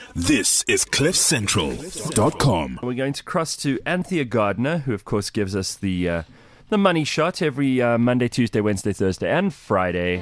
This is CliffCentral.com. We're going to cross to Anthea Gardner, who of course gives us the money shot every Monday, Tuesday, Wednesday, Thursday, and Friday.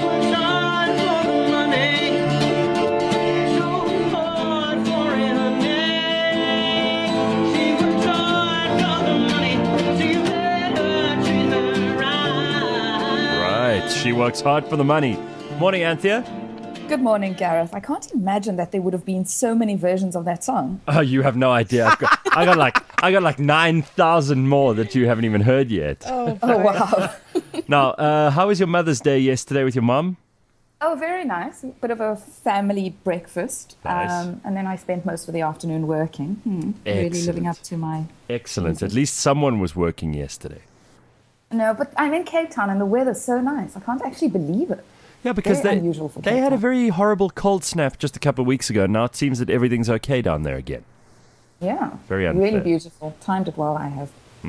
Right, she works hard for the money. Morning, Anthea. Good morning, Gareth. I can't imagine that there would have been so many versions of that song. Oh, you have no idea. I got like 9,000 more that you haven't even heard yet. Oh wow. Now, how was your Mother's Day yesterday with your mum? Oh, very nice. A bit of a family breakfast. Nice. And then I spent most of the afternoon working. Really living up to my... Excellent. At least someone was working yesterday. No, but I'm in Cape Town and the weather's so nice. I can't actually believe it. Yeah, because Very unusual for they Cape had a Town. very horrible cold snap just a couple of weeks ago. Now it seems that everything's okay down there again. Yeah. Very unfair. Really beautiful. Timed it well, I have.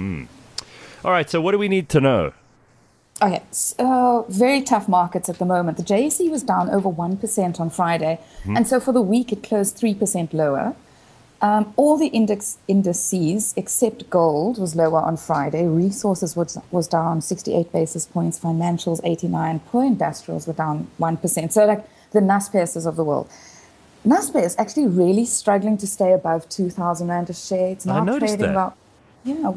All right, so what do we need to know? Okay, so very tough markets at the moment. The JSE was down over 1% on Friday, and so for the week it closed 3% lower. All the indices except gold was lower on Friday. Resources was down 68 basis points, financials 89, poor industrials were down 1%. So like the Nasdaq's of the world. Nasdaq is actually really struggling to stay above 2,000 Rand a share. It's now noticed trading that. about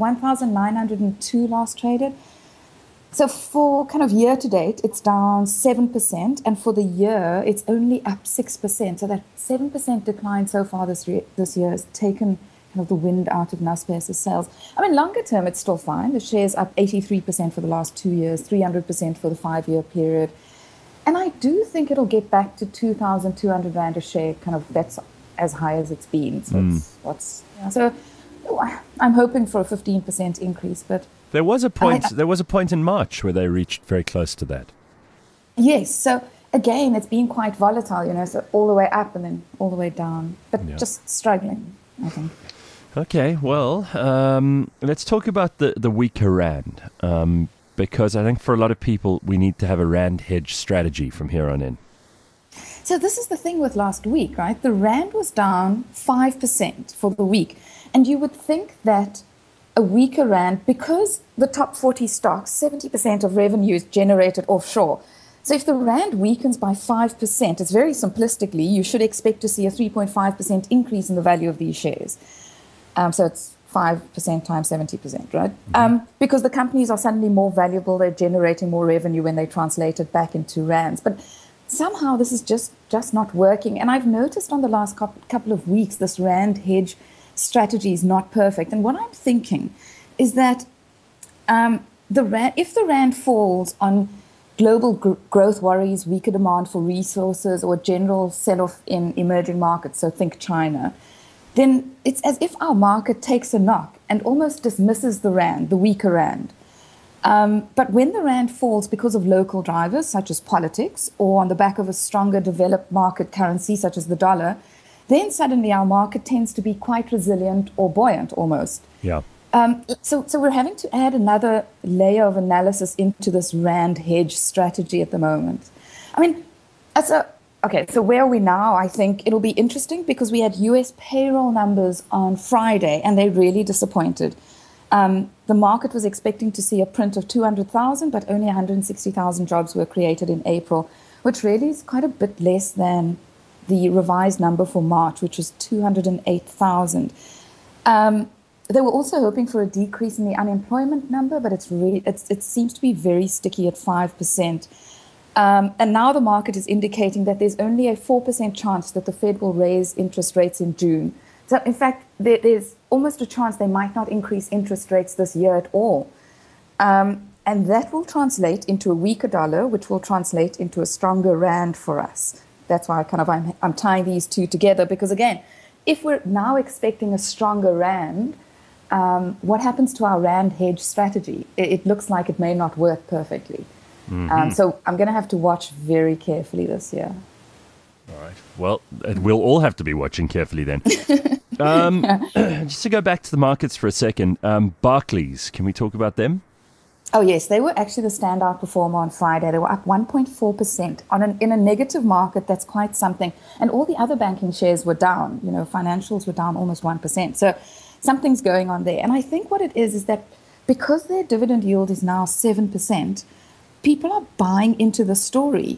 1,902 last traded. So for kind of year to date, it's down 7%, and for the year, it's only up 6%. So that 7% decline so far this year has taken kind of the wind out of Naspers' sales. I mean, longer term, it's still fine. The share's up 83% for the last 2 years, 300% for the 5-year period. And I do think it'll get back to 2,200 Rand a share, kind of that's as high as it's been. So so I'm hoping for a 15% increase, but... There was a point in March where they reached very close to that. Yes. So again, it's been quite volatile, so all the way up and then all the way down, but just struggling, I think. Okay, well, let's talk about the weaker Rand, because I think for a lot of people, we need to have a Rand hedge strategy from here on in. So this is the thing with last week, right? The Rand was down 5% for the week. And you would think that a weaker Rand, because the top 40 stocks, 70% of revenue is generated offshore. So if the Rand weakens by 5%, it's very simplistically, you should expect to see a 3.5% increase in the value of these shares. So it's 5% times 70%, right? Because the companies are suddenly more valuable, they're generating more revenue when they translate it back into Rands. But somehow this is just not working. And I've noticed on the last couple of weeks, this Rand hedge strategy is not perfect. And what I'm thinking is that if the Rand falls on global growth worries, weaker demand for resources, or general sell-off in emerging markets, so think China, then it's as if our market takes a knock and almost dismisses the Rand, the weaker Rand. But when the Rand falls because of local drivers, such as politics, or on the back of a stronger developed market currency, such as the dollar, then suddenly our market tends to be quite resilient or buoyant almost. Yeah. So we're having to add another layer of analysis into this Rand hedge strategy at the moment. I mean, so where are we now? I think it'll be interesting because we had US payroll numbers on Friday and they really disappointed. The market was expecting to see a print of 200,000, but only 160,000 jobs were created in April, which really is quite a bit less than the revised number for March, which was 208,000. They were also hoping for a decrease in the unemployment number, but it seems to be very sticky at 5%. And now the market is indicating that there's only a 4% chance that the Fed will raise interest rates in June. So, in fact, there's almost a chance they might not increase interest rates this year at all. And that will translate into a weaker dollar, which will translate into a stronger Rand for us. That's why I'm tying these two together, because, again, if we're now expecting a stronger Rand, what happens to our Rand hedge strategy? It looks like it may not work perfectly. So I'm going to have to watch very carefully this year. All right. Well, we'll all have to be watching carefully then. Just to go back to the markets for a second, Barclays, can we talk about them? Oh, yes, they were actually the standout performer on Friday. They were up 1.4% in a negative market. That's quite something. And all the other banking shares were down. Financials were down almost 1%. So something's going on there. And I think what it is that because their dividend yield is now 7%, people are buying into the story.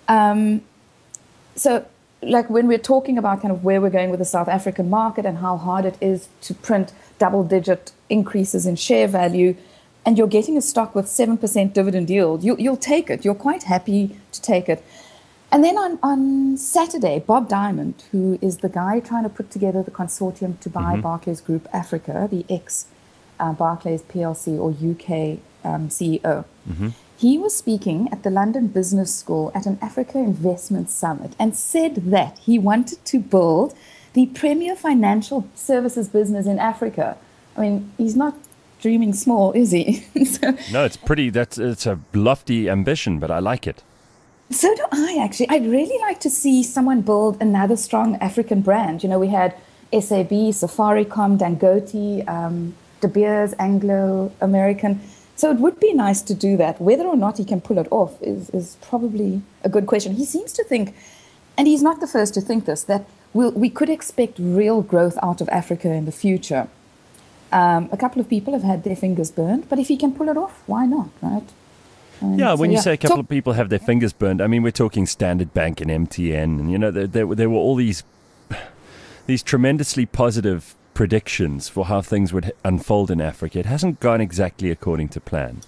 So like when we're talking about kind of where we're going with the South African market and how hard it is to print double-digit increases in share value, and you're getting a stock with 7% dividend yield, you'll take it. You're quite happy to take it. And then on Saturday, Bob Diamond, who is the guy trying to put together the consortium to buy Barclays Group Africa, the ex-Barclays PLC or UK CEO, he was speaking at the London Business School at an Africa Investment Summit and said that he wanted to build the premier financial services business in Africa. I mean, he's not dreaming small, is he? No, it's a lofty ambition, but I like it. So do I, actually. I'd really like to see someone build another strong African brand. We had SAB, Safaricom, Dangote, De Beers, Anglo-American. So it would be nice to do that. Whether or not he can pull it off is probably a good question. He seems to think, and he's not the first to think this, that we could expect real growth out of Africa in the future. A couple of people have had their fingers burned, but if he can pull it off, why not, right? When you say a couple of people have their fingers burned, I mean, we're talking Standard Bank and MTN, and there were all these tremendously positive predictions for how things would unfold in Africa. It hasn't gone exactly according to plan.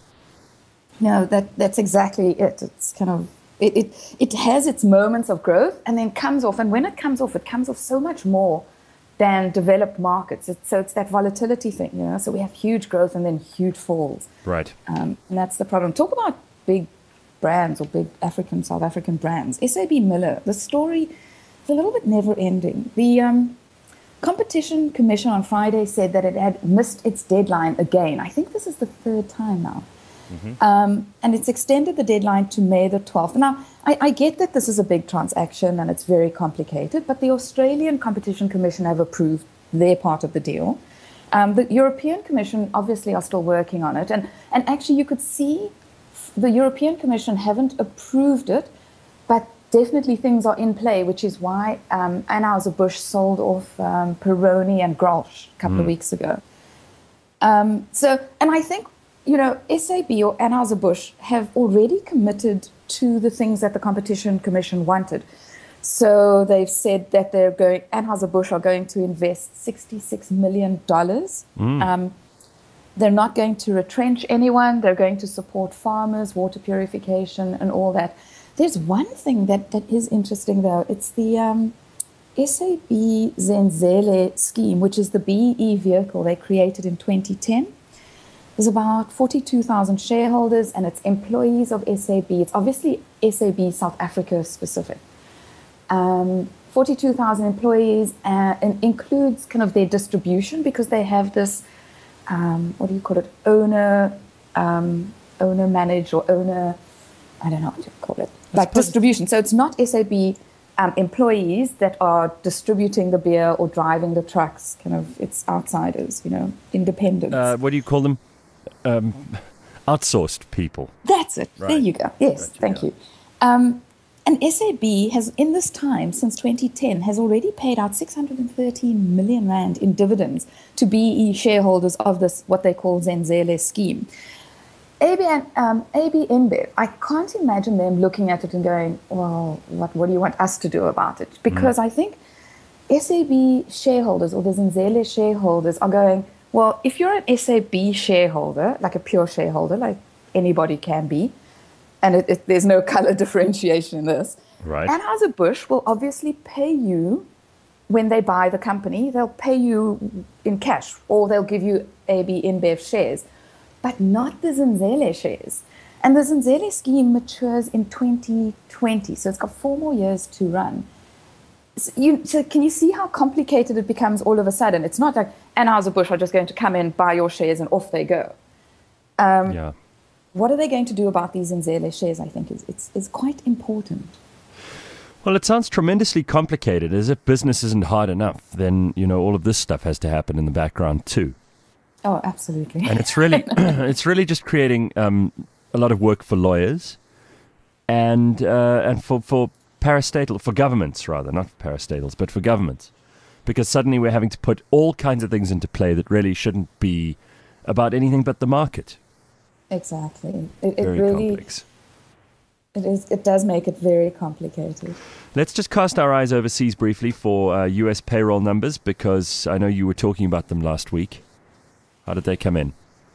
No, that's exactly it. It's kind of it has its moments of growth and then comes off, and when it comes off so much more than developed markets. So it's that volatility thing, So we have huge growth and then huge falls. Right. And that's the problem. Talk about big brands or big South African brands. SAB Miller, the story is a little bit never-ending. The Competition Commission on Friday said that it had missed its deadline again. I think this is the third time now. And it's extended the deadline to May the 12th. Now, I get that this is a big transaction and it's very complicated, but the Australian Competition Commission have approved their part of the deal. The European Commission obviously are still working on it. And actually, you could see the European Commission haven't approved it, but definitely things are in play, which is why Anheuser-Busch sold off Peroni and Grolsch a couple of weeks ago. And I think, SAB or Anheuser-Busch have already committed to the things that the Competition Commission wanted. So they've said that Anheuser-Busch are going to invest $66 million. They're not going to retrench anyone. They're going to support farmers, water purification, and all that. There's one thing that is interesting, though. It's the SAB Zenzele scheme, which is the BEE vehicle they created in 2010. There's about 42,000 shareholders, and it's employees of SAB. It's obviously SAB South Africa specific. 42,000 employees, and includes kind of their distribution, because they have this, what do you call it, owner managed or owner, I don't know what you call it, like distribution. So it's not SAB employees that are distributing the beer or driving the trucks. Kind of, it's outsiders, independents. What do you call them? Outsourced people. That's it. Right. There you go. Yes, thank you. And SAB has, in this time, since 2010, has already paid out 613 million rand in dividends to BEE shareholders of this, what they call Zenzele scheme. AB InBev, I can't imagine them looking at it and going, well, what do you want us to do about it? Because I think SAB shareholders or the Zenzele shareholders are going, well, if you're an SAB shareholder, like a pure shareholder, like anybody can be, and there's no color differentiation in this, right. Anheuser-Busch will obviously pay you when they buy the company. They'll pay you in cash, or they'll give you AB InBev shares, but not the Zenzele shares. And the Zenzele scheme matures in 2020, so it's got 4 more years to run. So can you see how complicated it becomes all of a sudden? It's not like Anheuser-Busch are just going to come in, buy your shares, and off they go. What are they going to do about these Zenzele shares, I think, is quite important. Well, it sounds tremendously complicated. As if business isn't hard enough, then, all of this stuff has to happen in the background too. Oh, absolutely. And it's really it's really just creating a lot of work for lawyers and for parastatal, for governments rather, not for parastatals, but for governments, because suddenly we're having to put all kinds of things into play that really shouldn't be about anything but the market. Exactly. It Very really complex. It does make it very complicated. Let's just cast our eyes overseas briefly for U.S. payroll numbers, because I know you were talking about them last week. How did they come in?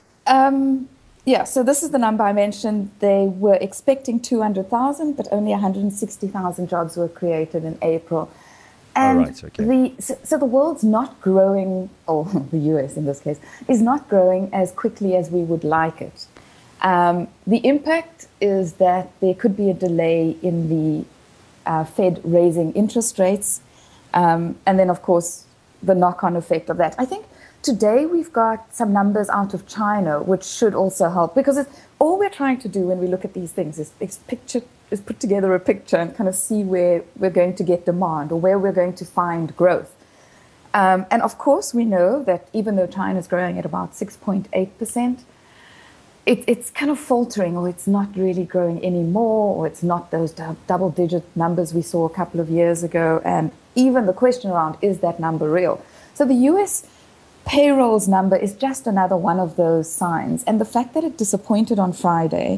Yeah, so this is the number I mentioned. They were expecting 200,000, but only 160,000 jobs were created in April. And right, okay. so the world's not growing, or the US in this case, is not growing as quickly as we would like it. The impact is that there could be a delay in the Fed raising interest rates. And then, of course, the knock-on effect of that. I think today we've got some numbers out of China, which should also help, because all we're trying to do when we look at these things is put together a picture and kind of see where we're going to get demand or where we're going to find growth. And of course, we know that even though China is growing at about 6.8%, it's kind of faltering, or it's not really growing anymore, or it's not those double-digit numbers we saw a couple of years ago. And even the question around, is that number real? So the US payrolls number is just another one of those signs. And the fact that it disappointed on Friday,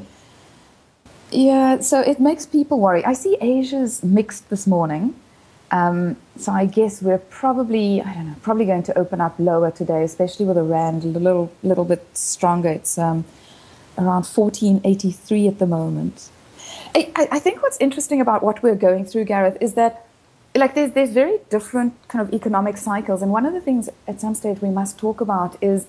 yeah, so it makes people worry. I see Asia's mixed this morning. So I guess we're probably going to open up lower today, especially with the rand a little bit stronger. It's around 14.83 at the moment. I think what's interesting about what we're going through, Gareth, is that there's very different kind of economic cycles. And one of the things at some stage we must talk about is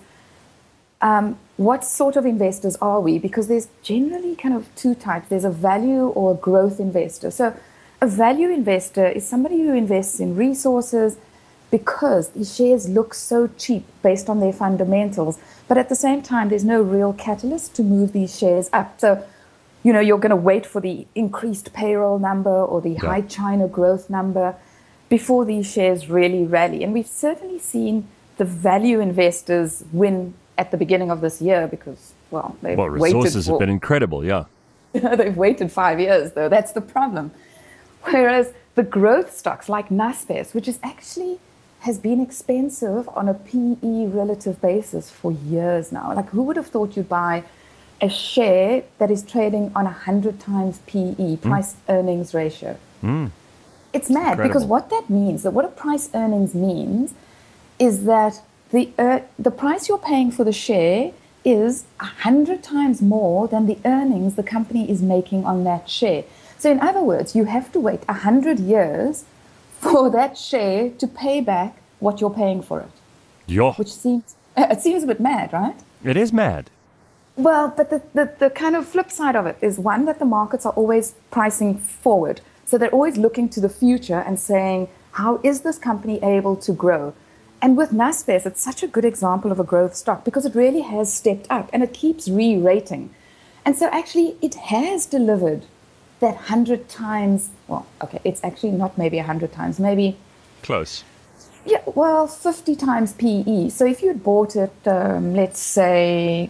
what sort of investors are we? Because there's generally kind of two types. There's a value or a growth investor. So a value investor is somebody who invests in resources because the shares look so cheap based on their fundamentals. But at the same time, there's no real catalyst to move these shares up. So, you're going to wait for the increased payroll number or the high China growth number before these shares really rally. And we've certainly seen the value investors win at the beginning of this year because, they've waited. Resources have been incredible, yeah. They've waited 5 years, though. That's the problem. Whereas the growth stocks like Naspers, which has been expensive on a PE relative basis for years now. Who would have thought you'd buy a share that is trading on 100 times PE, price earnings ratio? It's mad. Incredible. Because what that means, what a price earnings means, is that the price you're paying for the share is 100 times more than the earnings the company is making on that share. So in other words, you have to wait 100 years for that share to pay back what you're paying for it. Yeah. Which seems a bit mad, right? It is mad. Well, but the kind of flip side of it is, one, that the markets are always pricing forward. So they're always looking to the future and saying, how is this company able to grow? And with Naspers, it's such a good example of a growth stock because it really has stepped up and it keeps re-rating. And so actually it has delivered that 100 times, it's actually not maybe 100 times, maybe... Close. Yeah, 50 times PE. So if you had bought it, let's say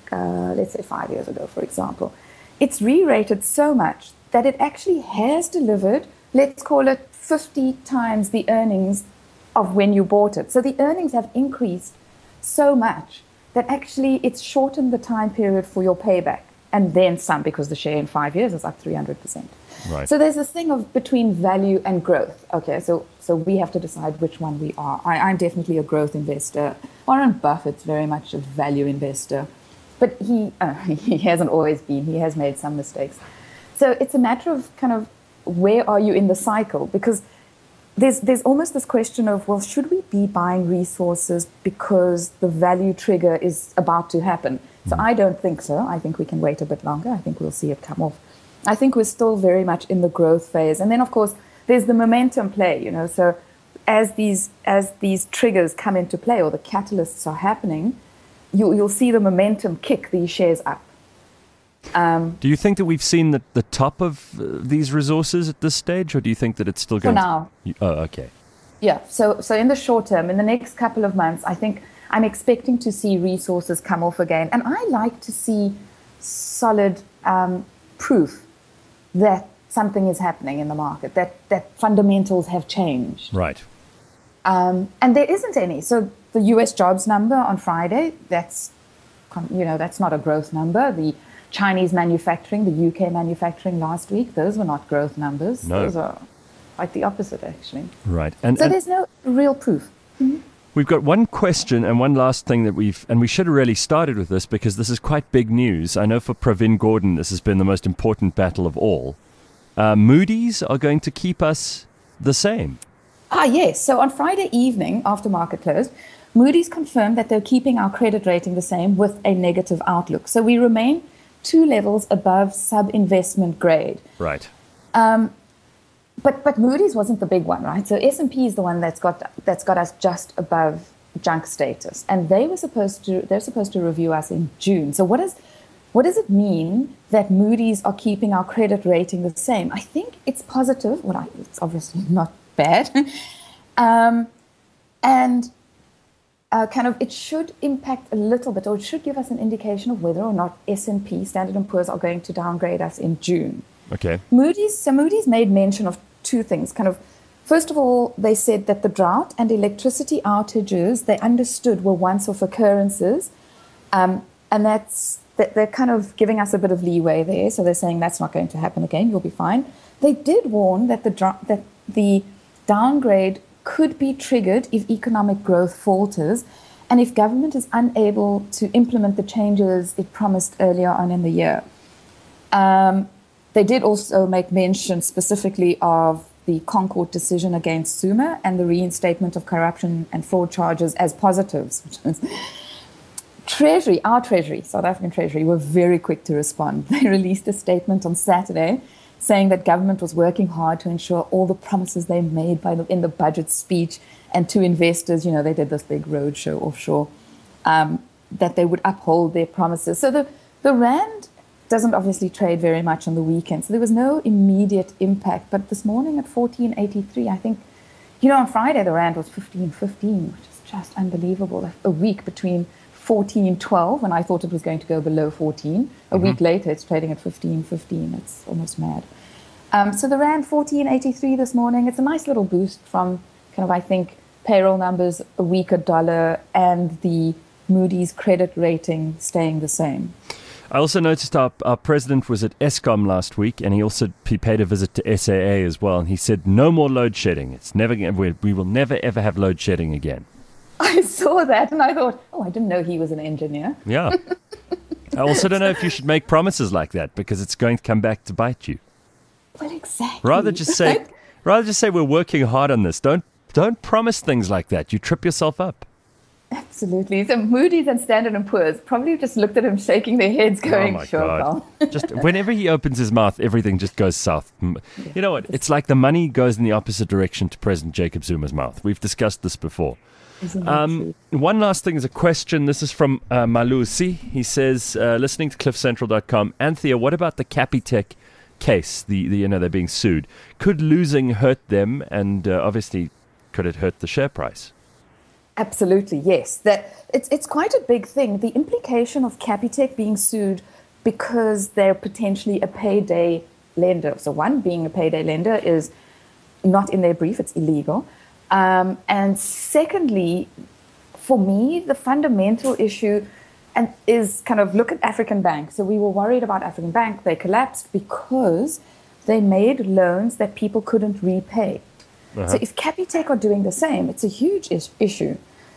5 years ago, for example, it's re-rated so much that it actually has delivered, let's call it 50 times the earnings of when you bought it. So the earnings have increased so much that actually it's shortened the time period for your payback. And then some, because the share in 5 years is up 300%. Right. So there's this thing of between value and growth. Okay, so we have to decide which one we are. I'm definitely a growth investor. Warren Buffett's very much a value investor. But he hasn't always been. He has made some mistakes. So it's a matter of kind of where are you in the cycle? Because there's almost this question of, should we be buying resources because the value trigger is about to happen? So I don't think so. I think we can wait a bit longer. I think we'll see it come off. I think we're still very much in the growth phase. And then, of course, there's the momentum play, So as these triggers come into play or the catalysts are happening, you'll see the momentum kick these shares up. Do you think that we've seen the top of these resources at this stage, or do you think that it's still going for now? Oh, okay. Yeah. So in the short term, in the next couple of months, I think I'm expecting to see resources come off again. And I like to see solid proof that something is happening in the market, that fundamentals have changed. Right. And there isn't any. So the US jobs number on Friday, that's not a growth number. The Chinese manufacturing, the UK manufacturing last week, those were not growth numbers. No. Those are like the opposite, actually. Right. So there's no real proof. Mm-hmm. We've got one question and one last thing that we should have really started with this because this is quite big news. I know for Pravin Gordhan, this has been the most important battle of all. Moody's are going to keep us the same. Yes. So on Friday evening, after market close, Moody's confirmed that they're keeping our credit rating the same with a negative outlook. So we remain 2 levels above sub-investment grade. Right. But Moody's wasn't the big one, right? So S&P is the one that's got us just above junk status, and they're supposed to review us in June. So what does it mean that Moody's are keeping our credit rating the same? I think it's positive. Well, it's obviously not bad, and it should impact a little bit, or it should give us an indication of whether or not S&P, Standard & Poor's, are going to downgrade us in June. Okay. Moody's made mention of 2 things. First of all, they said that the drought and electricity outages they understood were once-off occurrences, and they're kind of giving us a bit of leeway there. So they're saying that's not going to happen again. You'll be fine. They did warn that the downgrade could be triggered if economic growth falters, and if government is unable to implement the changes it promised earlier on in the year. They did also make mention specifically of the Concord decision against Suma and the reinstatement of corruption and fraud charges as positives. Our Treasury, South African Treasury, were very quick to respond. They released a statement on Saturday saying that government was working hard to ensure all the promises they made in the budget speech and to investors, they did this big roadshow offshore, that they would uphold their promises. So the Rand doesn't obviously trade very much on the weekend, so there was no immediate impact. But this morning at 14.83, I think, on Friday the Rand was 15.15, which is just unbelievable. A week between 14.12, when I thought it was going to go below 14. A week later, it's trading at 15.15. It's almost mad. So the Rand 14.83 this morning. It's a nice little boost from I think, payroll numbers, a weaker dollar, and the Moody's credit rating staying the same. I also noticed our president was at Eskom last week, and he paid a visit to SAA as well, and he said no more load shedding. We will never ever have load shedding again. I saw that and I thought, I didn't know he was an engineer. Yeah. I also don't know if you should make promises like that because it's going to come back to bite you. Well, exactly. Rather just say we're working hard on this. Don't promise things like that. You trip yourself up. Absolutely. So Moody's and Standard & Poor's probably just looked at him shaking their heads going, oh my sure, God. Carl. Just whenever he opens his mouth, everything just goes south. Yeah. You know what? It's like the money goes in the opposite direction to President Jacob Zuma's mouth. We've discussed this before. Isn't that true? One last thing is a question. This is from Malusi. He says, listening to cliffcentral.com, Anthea, what about the Capitec case? They're being sued. Could losing hurt them? And obviously, could it hurt the share price? Absolutely, yes. It's quite a big thing. The implication of Capitec being sued because they're potentially a payday lender. So one, being a payday lender is not in their brief, it's illegal. And secondly, for me, the fundamental issue is look at African Bank. So we were worried about African Bank. They collapsed because they made loans that people couldn't repay. Uh-huh. So if Capitec are doing the same, it's a huge issue.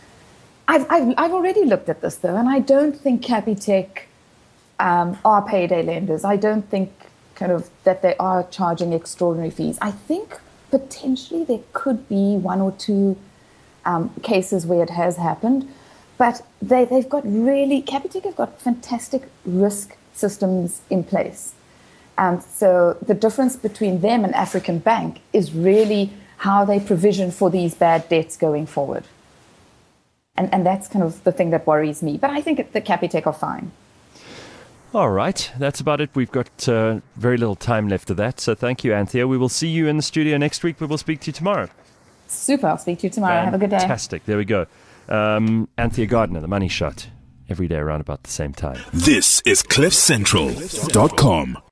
I've already looked at this, though, and I don't think Capitec are payday lenders. I don't think that they are charging extraordinary fees. I think potentially there could be 1 or 2 cases where it has happened, but Capitec have got fantastic risk systems in place. So the difference between them and African Bank is really how they provision for these bad debts going forward. And that's the thing that worries me. But I think the Capitec are fine. All right. That's about it. We've got very little time left of that. So thank you, Anthea. We will see you in the studio next week. We will speak to you tomorrow. Super. I'll speak to you tomorrow. Have a good day. Fantastic. There we go. Anthea Gardner, The Money Shot, every day around about the same time. This is CliffCentral.com.